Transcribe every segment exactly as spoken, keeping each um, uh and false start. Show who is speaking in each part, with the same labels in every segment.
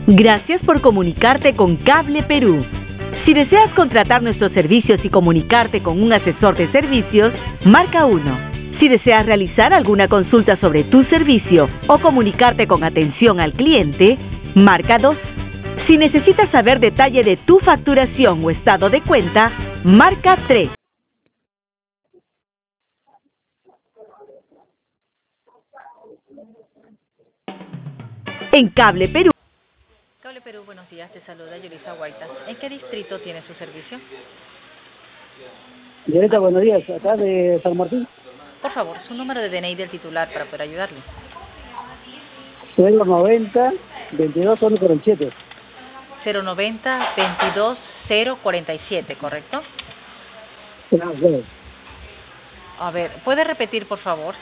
Speaker 1: Gracias por comunicarte con Cable Perú. Si deseas contratar nuestros servicios y comunicarte con un asesor de servicios, marca uno. Si deseas realizar alguna consulta sobre tu servicio o comunicarte con atención al cliente, marca dos. Si necesitas saber detalle de tu facturación o estado de cuenta, marca tres. En Cable Perú.
Speaker 2: Cable Perú, buenos días, te saluda Yulisa Guaitas. ¿En qué distrito tiene su servicio?
Speaker 3: Violeta, buenos días, acá de San Martín.
Speaker 2: Por favor, su número de D N I del titular para poder ayudarle.
Speaker 3: cero noventa, veintidós, cero cuarenta y siete.
Speaker 2: cero noventa, veintidós, cero cuarenta y siete, ¿correcto?
Speaker 3: Ah, bueno.
Speaker 2: A ver, ¿puede repetir, por favor?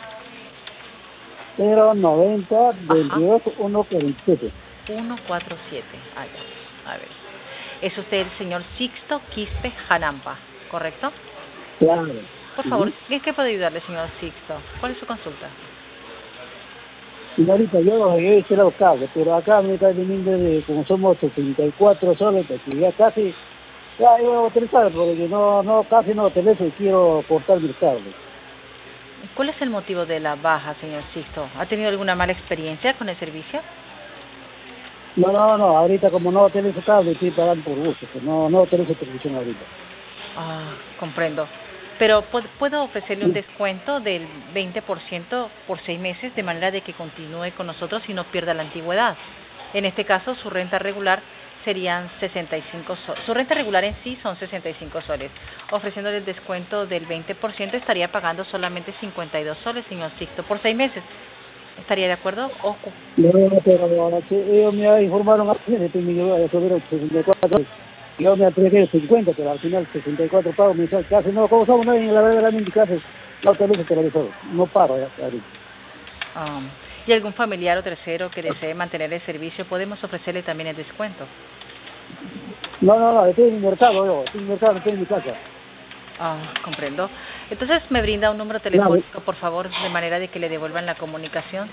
Speaker 3: cero noventa, veintidós, ciento cuarenta y siete.
Speaker 2: ciento cuarenta y siete, ah, ya. A ver. Es usted el señor Sixto Quispe Janampa, ¿correcto?
Speaker 3: Claro.
Speaker 2: Por favor, ¿en qué puedo ayudarle, señor Sixto? ¿Cuál es su consulta?
Speaker 3: Señorita, yo he hecho los cables, pero acá me está viniendo de, como somos sesenta y cuatro soles, que ya casi, ya iba a utilizar, porque no, no, casi no utilizo y quiero cortar mis cables.
Speaker 2: ¿Cuál es el motivo de la baja, señor Sixto? ¿Ha tenido alguna mala experiencia con el servicio?
Speaker 3: No, no, no, ahorita como no utilizo cable, estoy pagando por gusto, que no, no utilizo televisión ahorita.
Speaker 2: Ah, comprendo. Pero puedo ofrecerle un descuento del veinte por ciento por seis meses, de manera de que continúe con nosotros y no pierda la antigüedad. En este caso, su renta regular serían sesenta y cinco soles. Su renta regular en sí son sesenta y cinco soles. Ofreciéndole el descuento del veinte por ciento, estaría pagando solamente cincuenta y dos soles, señor Sixto, por seis meses. ¿Estaría de acuerdo? Ojo.
Speaker 3: No, pero ahora sí, ellos me informaron a mí que me iba a subir a sesenta y cuatro. Yo me atreví cincuenta, pero al final sesenta y cuatro pagos mensual. Casi no, como somos, no, en la verdad, en mi casa, no utilizo televisor. No paro ya, ahorita.
Speaker 2: Um, ¿Y algún familiar o tercero que desee mantener el servicio? Podemos ofrecerle también el descuento.
Speaker 3: No, no, no, estoy en mi mercado, yo. Estoy en mi mercado, estoy en mi casa.
Speaker 2: Ah, comprendo. Entonces, ¿me brinda un número telefónico, claro, por favor, de manera de que le devuelvan la comunicación?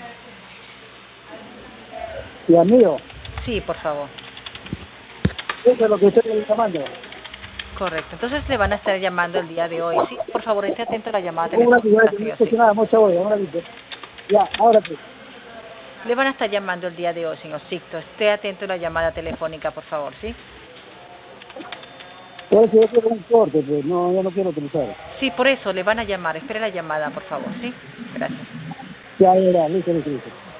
Speaker 3: ¿Y al mío?
Speaker 2: Sí, por favor.
Speaker 3: Eso es lo que estoy llamando.
Speaker 2: Correcto. Entonces, le van a estar llamando el día de hoy. Sí, por favor, esté atento a la llamada telefónica.
Speaker 3: Nada, mucha voy, ahora ya, ahora sí.
Speaker 2: Le van a estar llamando el día de hoy, señor Sixto. Esté atento a la llamada telefónica, por favor, ¿sí?
Speaker 3: Pues yo quiero un corte, pues no, yo no quiero utilizar.
Speaker 2: Sí, por eso le van a llamar. Espere la llamada, por favor, ¿sí? Gracias.
Speaker 3: Ya, ya, ya, listo, listo, listo.